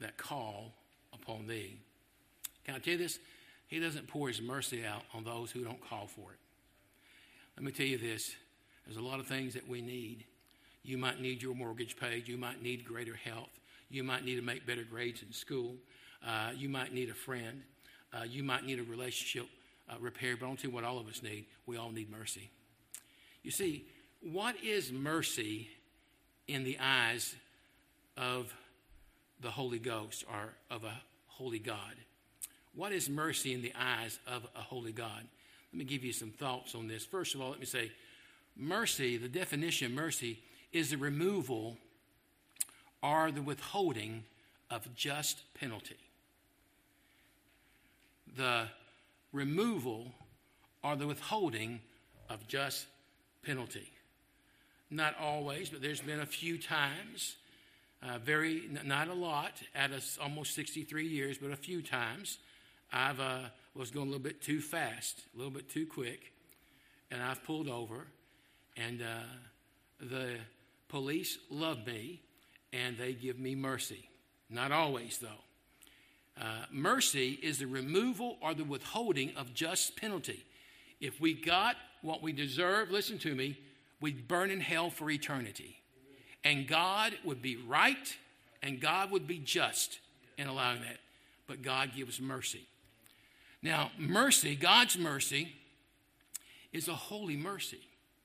that call upon thee. Can I tell you this? He doesn't pour his mercy out on those who don't call for it. Let me tell you this. There's a lot of things that we need. You might need your mortgage paid. You might need greater health. You might need to make better grades in school. You might need a friend. You might need a relationship repaired. But I'll tell you what all of us need. We all need mercy. You see, what is mercy in the eyes of the Holy Ghost or of a holy God? What is mercy in the eyes of a holy God? Let me give you some thoughts on this. First of all, let me say, mercy, the definition of mercy, is the removal or the withholding of just penalty. The removal or the withholding of just penalty. Not always, but there's been a few times, not a lot, almost 63 years, but a few times, I've was going a little bit too fast, a little bit too quick, and I've pulled over, and the police love me, and they give me mercy. Not always, though. Mercy is the removal or the withholding of just penalty. If we got what we deserve, listen to me, we'd burn in hell for eternity. And God would be right, and God would be just in allowing that. But God gives mercy. Now, mercy, God's mercy, is a holy mercy.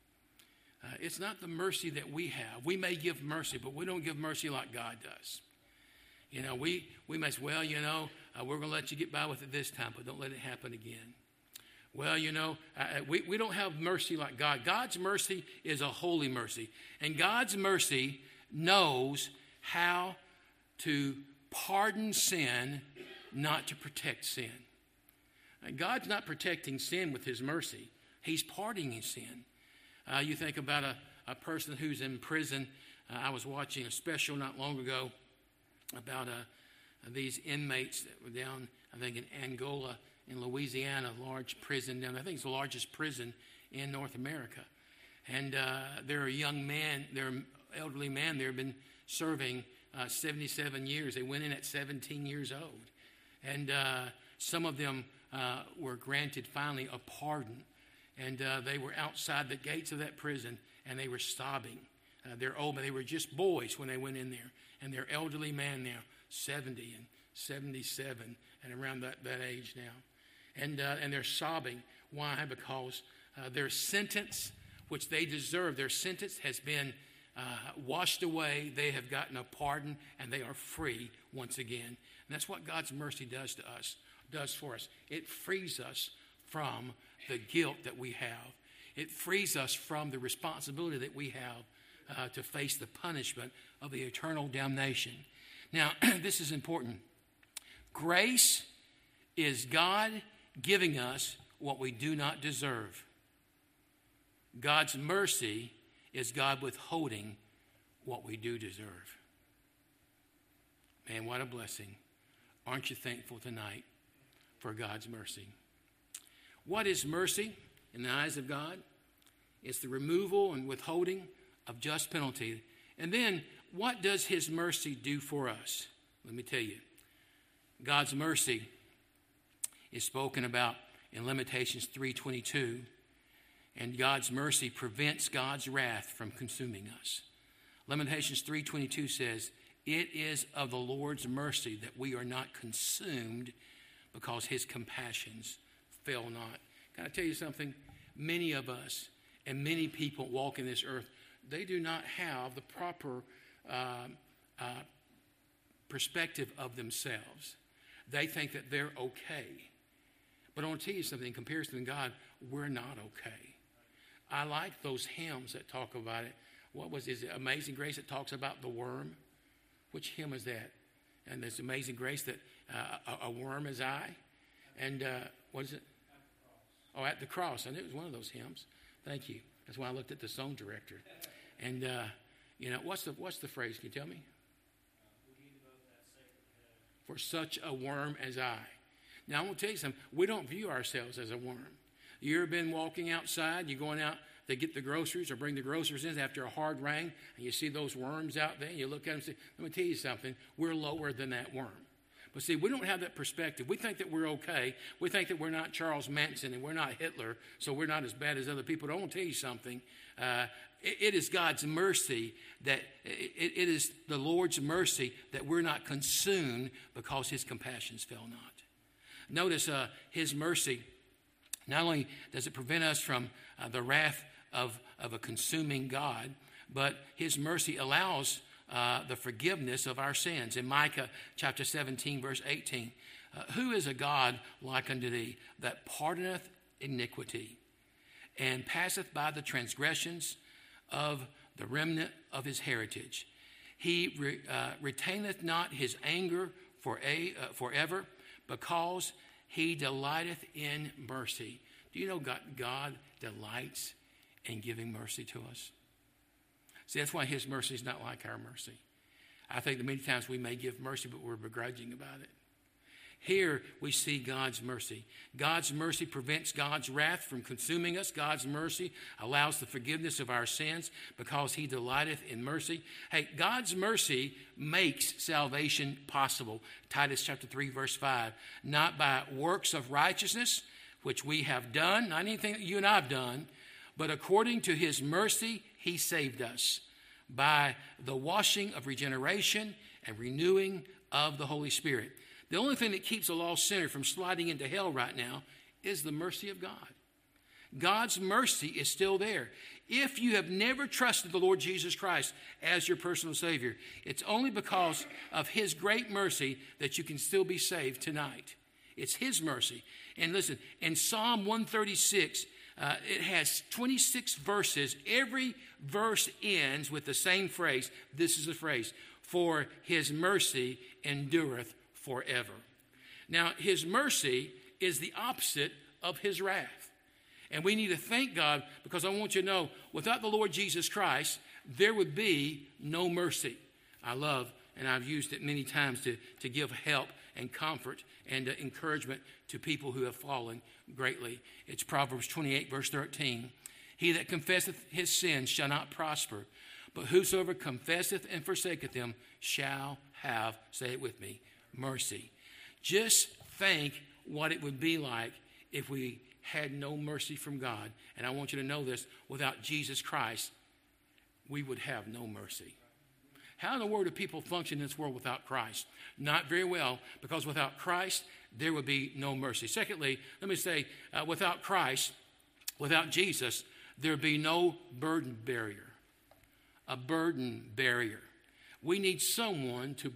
It's not the mercy that we have. We may give mercy, but we don't give mercy like God does. You know, we may say, well, you know, we're going to let you get by with it this time, but don't let it happen again. Well, you know, we don't have mercy like God. God's mercy is a holy mercy. And God's mercy knows how to pardon sin, not to protect sin. God's not protecting sin with his mercy. He's pardoning sin. You think about a person who's in prison. I was watching a special not long ago about these inmates that were down, I think, in Angola, in Louisiana, a large prison down there. I think it's the largest prison in North America. And they're a young man, they're an elderly man. They've been serving 77 years. They went in at 17 years old. And some of them were granted finally a pardon. And they were outside the gates of that prison, and they were sobbing. They're old, but they were just boys when they went in there. And they're elderly man now, 70 and 77, and around that age now. And they're sobbing. Why? Because their sentence, which they deserve, their sentence has been washed away. They have gotten a pardon, and they are free once again. And that's what God's mercy does to us, does for us. It frees us from the guilt that we have. It frees us from the responsibility that we have to face the punishment of the eternal damnation. Now, this is important. Grace is God giving us what we do not deserve. God's mercy is God withholding what we do deserve. Man, what a blessing. Aren't you thankful tonight for God's mercy? What is mercy in the eyes of God? It's the removal and withholding of just penalty. And then, what does his mercy do for us? Let me tell you. God's mercy is spoken about in Lamentations 3:22. And God's mercy prevents God's wrath from consuming us. Lamentations 3:22 says, "It is of the Lord's mercy that we are not consumed, because his compassions fail not." Can I tell you something? Many of us and many people walk in this earth, they do not have the proper perspective of themselves. They think that they're okay. But I want to tell you something, in comparison to God, we're not okay. I like those hymns that talk about it. Is it Amazing Grace that talks about the worm? Which hymn is that? And there's Amazing Grace that a worm is I. And what is it? Oh, At the Cross. I knew it was one of those hymns. Thank you. That's why I looked at the song director. And you know, what's the phrase? Can you tell me? For such a worm as I. Now, I want to tell you something. We don't view ourselves as a worm. You ever been walking outside? You're going out they get the groceries or bring the groceries in after a hard rain, and you see those worms out there, and you look at them and say, let me tell you something, we're lower than that worm. But see, we don't have that perspective. We think that we're okay. We think that we're not Charles Manson and we're not Hitler, so we're not as bad as other people. But I want to tell you something. It is God's mercy that, it is the Lord's mercy that we're not consumed because his compassions fail not. Notice his mercy, not only does it prevent us from the wrath of a consuming God, but his mercy allows the forgiveness of our sins. In Micah chapter 17, verse 18, who is a God like unto thee, that pardoneth iniquity, and passeth by the transgressions of the remnant of his heritage? He retaineth not his anger forever, because he delighteth in mercy. Do you know God delights in giving mercy to us? See, that's why his mercy is not like our mercy. I think that many times we may give mercy, but we're begrudging about it. Here we see God's mercy. God's mercy prevents God's wrath from consuming us. God's mercy allows the forgiveness of our sins because he delighteth in mercy. Hey, God's mercy makes salvation possible. Titus chapter 3, verse 5. Not by works of righteousness, which we have done, not anything that you and I have done, but according to his mercy, he saved us by the washing of regeneration and renewing of the Holy Spirit. The only thing that keeps a lost sinner from sliding into hell right now is the mercy of God. God's mercy is still there. If you have never trusted the Lord Jesus Christ as your personal Savior, it's only because of his great mercy that you can still be saved tonight. It's his mercy. And listen, in Psalm 136, it has 26 verses. Every verse ends with the same phrase. This is the phrase, for his mercy endureth forever. Now, his mercy is the opposite of his wrath. And we need to thank God, because I want you to know, without the Lord Jesus Christ, there would be no mercy. I love, and I've used it many times to give help and comfort and encouragement to people who have fallen greatly. It's Proverbs 28, verse 13. He that confesseth his sins shall not prosper, but whosoever confesseth and forsaketh them shall have, say it with me, mercy. Just think what it would be like if we had no mercy from God. And I want you to know this, without Jesus Christ, we would have no mercy. How in the world do people function in this world without Christ? Not very well, because without Christ, there would be no mercy. Secondly, let me say, without Christ, without Jesus, there would be no burden barrier. A burden barrier. We need someone to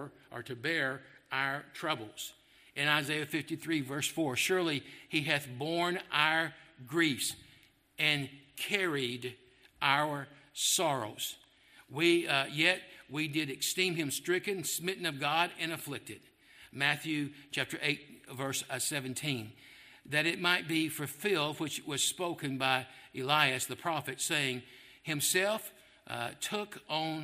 bear our troubles. In Isaiah 53, verse 4, surely he hath borne our griefs and carried our sorrows. Yet we did esteem him stricken, smitten of God, and afflicted. Matthew chapter 8, verse 17. That it might be fulfilled, which was spoken by Elias the prophet, saying, himself took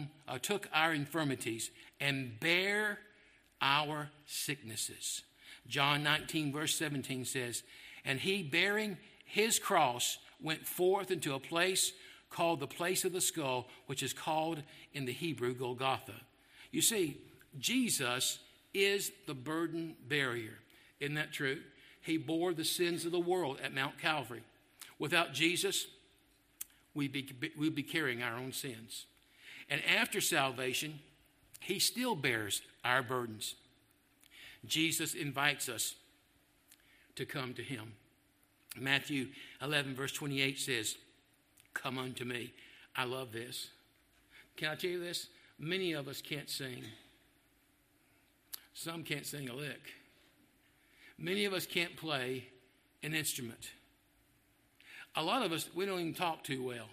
our infirmities and bare our sicknesses. John 19, verse 17 says, and he, bearing his cross, went forth into a place called the place of the skull, which is called in the Hebrew Golgotha. You see, Jesus is the burden barrier. Isn't that true? He bore the sins of the world at Mount Calvary. Without Jesus, we'd be carrying our own sins. And after salvation, he still bears our burdens. Jesus invites us to come to him. Matthew 11, verse 28 says, come unto me. I love this. Can I tell you this? Many of us can't sing. Some can't sing a lick. Many of us can't play an instrument. A lot of us, we don't even talk too well.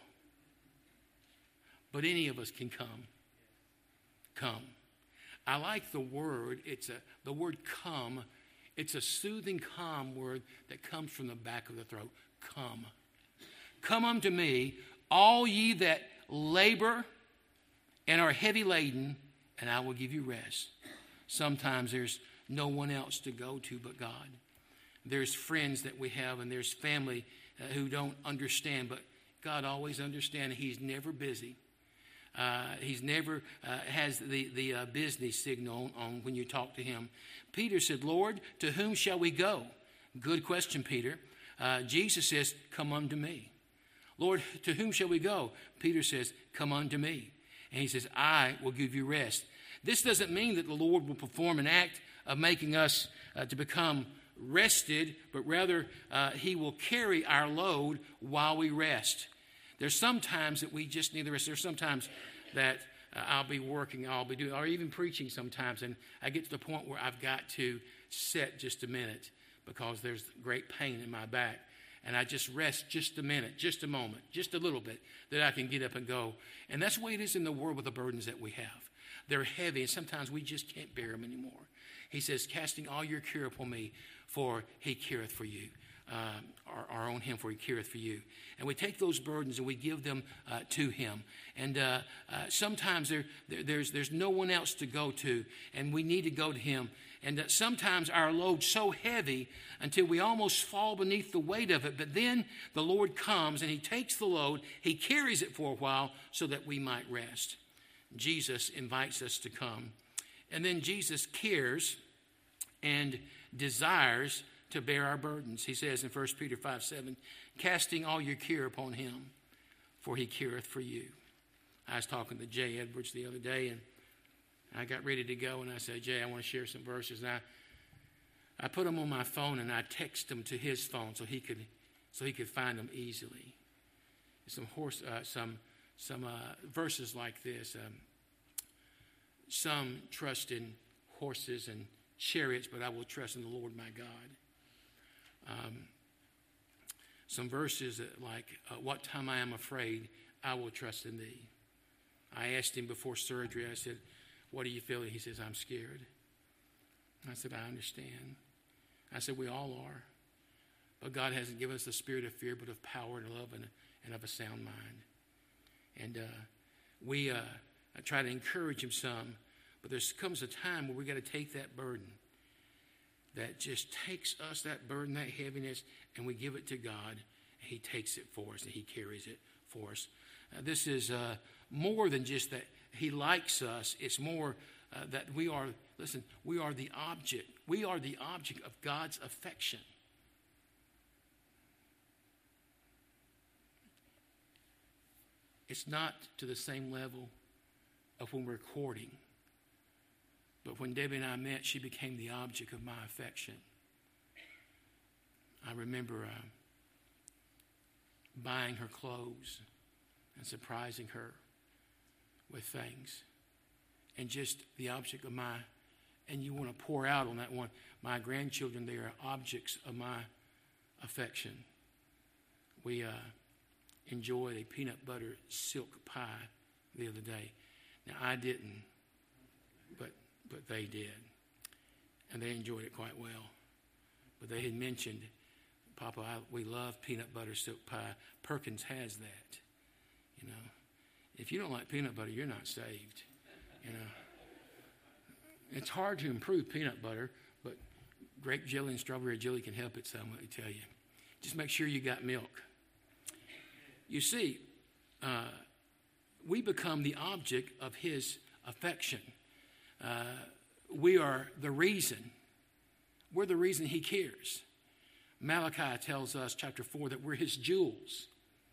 But any of us can come. Come. I like the word. The word come. It's a soothing, calm word that comes from the back of the throat. Come. Come unto me, all ye that labor and are heavy laden, and I will give you rest. Sometimes there's no one else to go to but God. There's friends that we have, and there's family who don't understand, but God always understands. He's never busy. He's never has the business signal on when you talk to him. Peter said, Lord, to whom shall we go? Good question, Peter. Jesus says, come unto me. Lord, to whom shall we go? Peter says, come unto me. And he says, I will give you rest. This doesn't mean that the Lord will perform an act of making us to become rested, but rather he will carry our load while we rest. There's sometimes that we just need the rest. There's sometimes that I'll be working, I'll be doing, or even preaching sometimes, and I get to the point where I've got to sit just a minute because there's great pain in my back. And I just rest just a minute, just a moment, just a little bit, that I can get up and go. And that's the way it is in the world with the burdens that we have. They're heavy, and sometimes we just can't bear them anymore. He says, casting all your care upon me, for he careth for you. Or on him, for he careth for you. And we take those burdens and we give them to him. And sometimes there's no one else to go to, and we need to go to him. And sometimes our load's so heavy until we almost fall beneath the weight of it. But then the Lord comes and he takes the load, he carries it for a while so that we might rest. Jesus invites us to come. And then Jesus cares and desires to bear our burdens. He says in 1 Peter 5:7, casting all your care upon him, for he careth for you. I was talking to Jay Edwards the other day, and I got ready to go, and I said, Jay, I want to share some verses. And I put them on my phone, and I text them to his phone so he could find them easily. Some verses like this. Some trust in horses and chariots, but I will trust in the Lord my God. Some verses like, what time I am afraid, I will trust in thee. I asked him before surgery, I said, what are you feeling? He says, I'm scared. I said, I understand. I said, we all are. But God hasn't given us the spirit of fear, but of power and love and of a sound mind. And we try to encourage him some, but there comes a time where we got to take that burden that just takes us, that burden, that heaviness, and we give it to God, and he takes it for us, and he carries it for us. This is more than just that he likes us. It's more that we are the object. We are the object of God's affection. It's not to the same level of when we're courting. But when Debbie and I met, she became the object of my affection. I remember buying her clothes and surprising her with things. And just the object of and you want to pour out on that one. My grandchildren, they are objects of my affection. We enjoyed a peanut butter silk pie the other day. Now, I didn't, but they did. And they enjoyed it quite well. But they had mentioned, Papa, we love peanut butter silk pie. Perkins has that. You know, if you don't like peanut butter, you're not saved. You know, it's hard to improve peanut butter, but grape jelly and strawberry jelly can help it some, let me tell you. Just make sure you got milk. You see, we become the object of his affection. We are the reason. We're the reason he cares. Malachi tells us, chapter 4, that we're his jewels.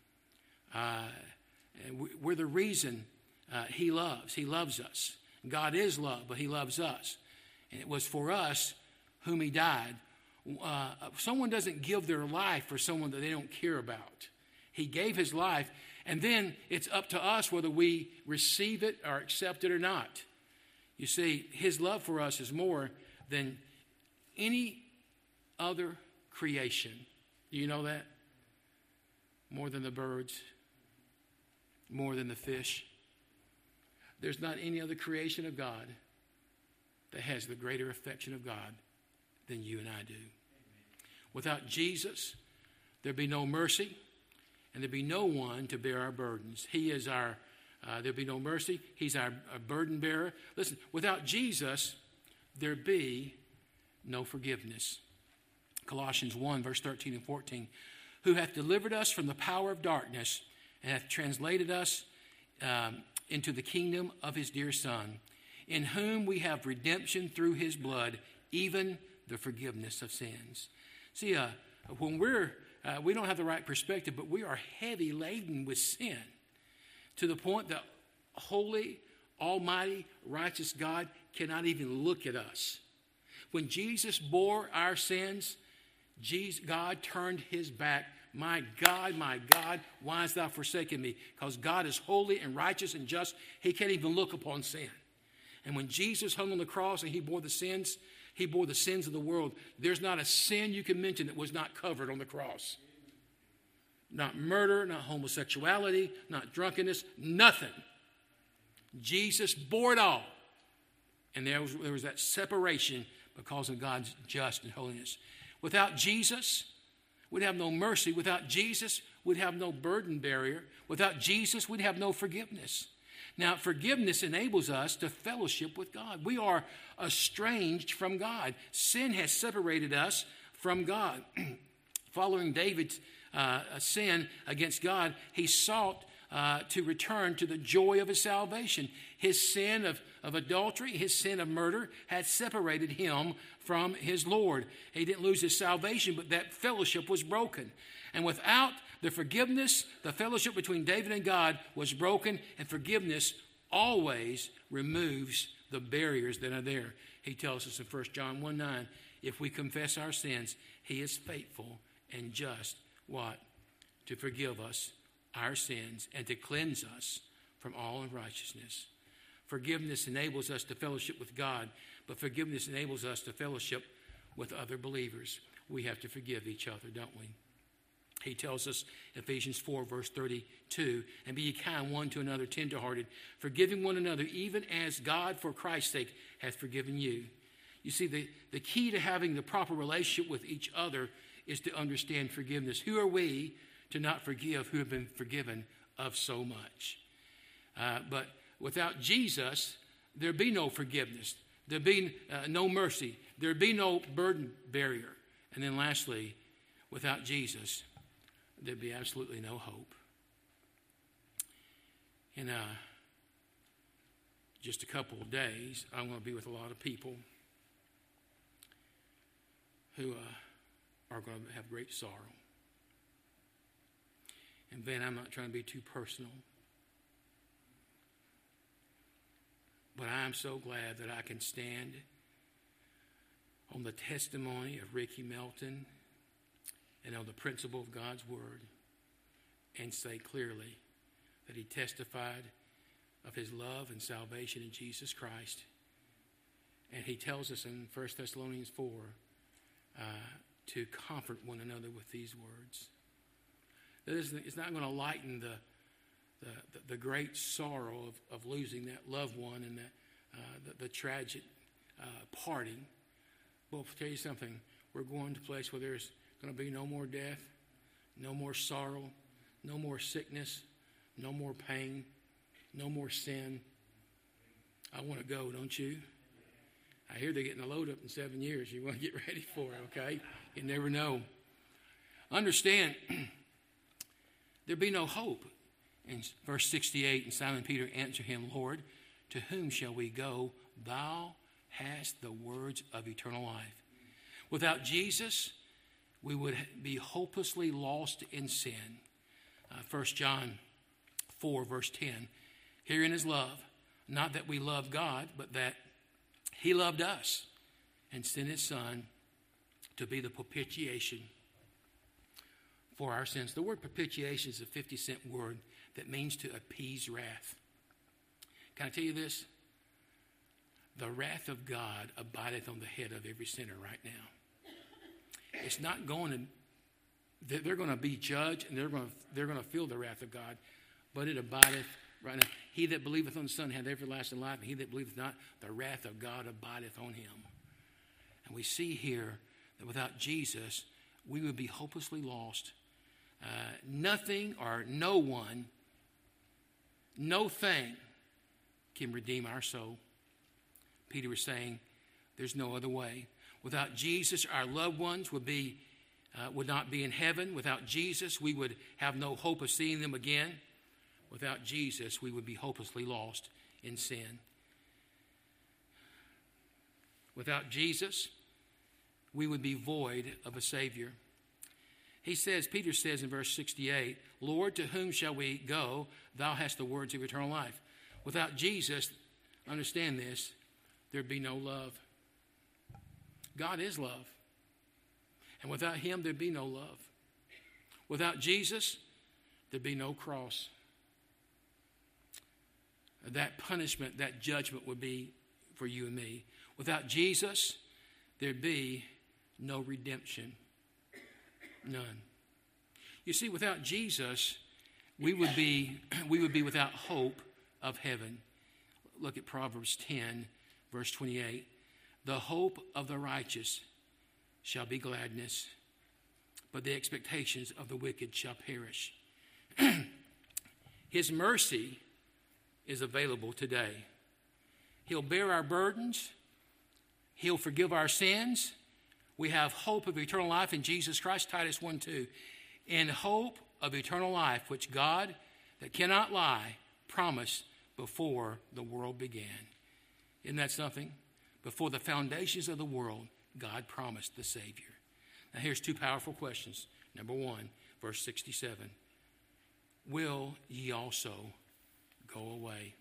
And we're the reason he loves. He loves us. God is love, but he loves us. And it was for us whom he died. Someone doesn't give their life for someone that they don't care about. He gave his life, and then it's up to us whether we receive it or accept it or not. You see, his love for us is more than any other creation. Do you know that? More than the birds, more than the fish. There's not any other creation of God that has the greater affection of God than you and I do. Without Jesus, there'd be no mercy, and there'd be no one to bear our burdens. He is our, there'd be no mercy. He's our burden bearer. Listen, without Jesus, there'd be no forgiveness. Colossians 1, verse 13 and 14. Who hath delivered us from the power of darkness and hath translated us into the kingdom of his dear Son, in whom we have redemption through his blood, even the forgiveness of sins. See, when we don't have the right perspective, but we are heavy laden with sin to the point that holy, almighty, righteous God cannot even look at us. When Jesus bore our sins, God turned his back. My God, why hast thou forsaken me? Because God is holy and righteous and just. He can't even look upon sin. And when Jesus hung on the cross and he bore the sins of the world. There's not a sin you can mention that was not covered on the cross. Not murder, not homosexuality, not drunkenness, nothing. Jesus bore it all. And there was that separation because of God's just and holiness. Without Jesus, we'd have no mercy. Without Jesus, we'd have no burden barrier. Without Jesus, we'd have no forgiveness. Now, forgiveness enables us to fellowship with God. We are estranged from God. Sin has separated us from God. Following David's sin against God, he sought to return to the joy of his salvation. His sin of adultery, his sin of murder had separated him from his Lord. He didn't lose his salvation, but that fellowship was broken. And without the forgiveness, the fellowship between David and God was broken, and forgiveness always removes the barriers that are there. He tells us in 1 John 1:9, if we confess our sins, he is faithful and just, what? To forgive us our sins and to cleanse us from all unrighteousness. Forgiveness enables us to fellowship with God, but forgiveness enables us to fellowship with other believers. We have to forgive each other, don't we? He tells us, Ephesians 4, verse 32, and be ye kind one to another, tenderhearted, forgiving one another, even as God, for Christ's sake, hath forgiven you. You see, the key to having the proper relationship with each other is to understand forgiveness. Who are we to not forgive who have been forgiven of so much? But without Jesus, there'd be no forgiveness. There'd be no mercy. There'd be no burden barrier. And then lastly, without Jesus, there'd be absolutely no hope. In just a couple of days, I'm going to be with a lot of people who are going to have great sorrow. And Ben, I'm not trying to be too personal, but I'm so glad that I can stand on the testimony of Ricky Melton and on the principle of God's Word and say clearly that he testified of his love and salvation in Jesus Christ. And he tells us in 1 Thessalonians 4 to comfort one another with these words. It's not going to lighten the great sorrow of losing that loved one and the tragic parting. But I'll tell you something. We're going to a place where there's going to be no more death, no more sorrow, no more sickness, no more pain, no more sin. I want to go, don't you? I hear they're getting a load up in 7 years. You want to get ready for it, okay? You never know. Understand, there be no hope. In verse 68, and Simon Peter answered him, Lord, to whom shall we go? Thou hast the words of eternal life. Without Jesus, we would be hopelessly lost in sin. 1 John 4, verse 10. Herein is love, not that we love God, but that he loved us and sent his Son to be the propitiation for our sins. The word propitiation is a 50-cent word that means to appease wrath. Can I tell you this? The wrath of God abideth on the head of every sinner right now. It's not going to, they're going to be judged and they're going to feel the wrath of God, but it abideth right now. He that believeth on the Son hath everlasting life, and he that believeth not, the wrath of God abideth on him. And we see here that without Jesus, we would be hopelessly lost. Nothing or no one, no thing can redeem our soul. Peter was saying, there's no other way. Without Jesus, our loved ones would not be in heaven. Without Jesus, we would have no hope of seeing them again. without Jesus, we would be hopelessly lost in sin. Without Jesus, we would be void of a Savior. Peter says in verse 68, Lord, to whom shall we go? Thou hast the words of eternal life. Without Jesus, understand this, there'd be no love. God is love. And without him, there'd be no love. Without Jesus, there'd be no cross. That punishment, that judgment would be for you and me. Without Jesus, there'd be no redemption. None. You see, without Jesus, we would be without hope of heaven. Look at Proverbs 10, verse 28. The hope of the righteous shall be gladness, but the expectations of the wicked shall perish. His mercy is available today. He'll bear our burdens. He'll forgive our sins. We have hope of eternal life in Jesus Christ, Titus 1:2. In hope of eternal life, which God, that cannot lie, promised before the world began. Isn't that something? Before the foundations of the world, God promised the Savior. Now here's two powerful questions. Number one, verse 67. Will ye also go away?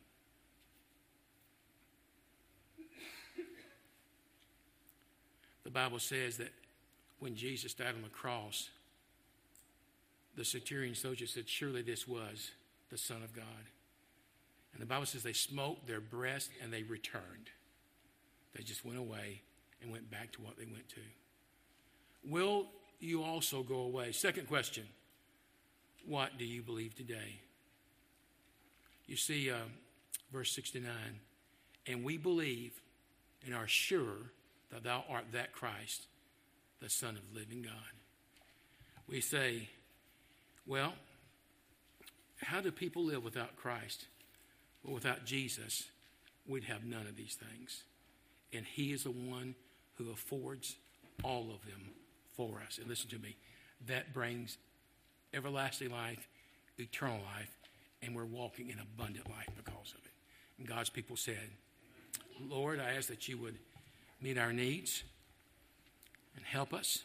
The Bible says that when Jesus died on the cross, the centurion soldier said, surely this was the Son of God. And the Bible says they smote their breast and they returned. They just went away and went back to what they went to. Will you also go away? Second question, what do you believe today? You see, verse 69, and we believe and are sure that thou art that Christ, the Son of the living God. We say, well, how do people live without Christ? Well, without Jesus, we'd have none of these things. And he is the one who affords all of them for us. And listen to me, that brings everlasting life, eternal life, and we're walking in abundant life because of it. And God's people said, Lord, I ask that you would meet our needs and help us.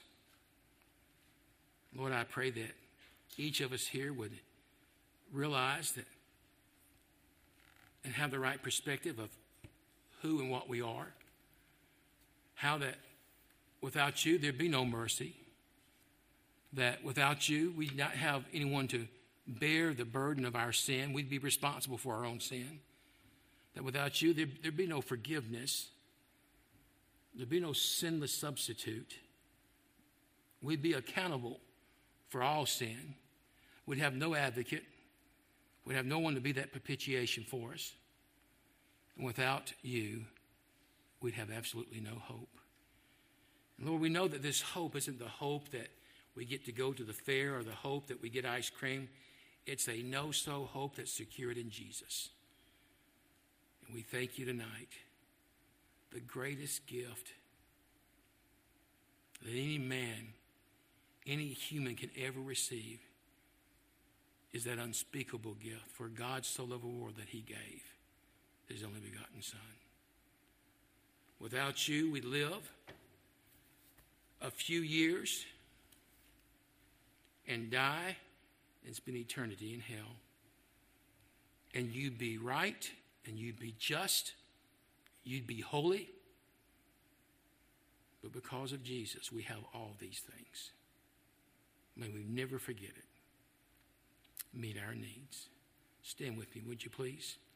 Lord, I pray that each of us here would realize that and have the right perspective of who and what we are. How that without you, there'd be no mercy. That without you, we'd not have anyone to bear the burden of our sin. We'd be responsible for our own sin. That without you, there'd be no forgiveness. There'd be no sinless substitute. We'd be accountable for all sin. We'd have no advocate. We'd have no one to be that propitiation for us. And without you, we'd have absolutely no hope. And Lord, we know that this hope isn't the hope that we get to go to the fair or the hope that we get ice cream. It's a no-so hope that's secured in Jesus. And we thank you tonight. The greatest gift that any man, any human can ever receive is that unspeakable gift. For God so loved the world that he gave his only begotten Son. Without you, we live a few years and die and spend eternity in hell. And you'd be right and you'd be just. You'd be holy. But because of Jesus, we have all these things. May we never forget it. Meet our needs. Stand with me, would you please?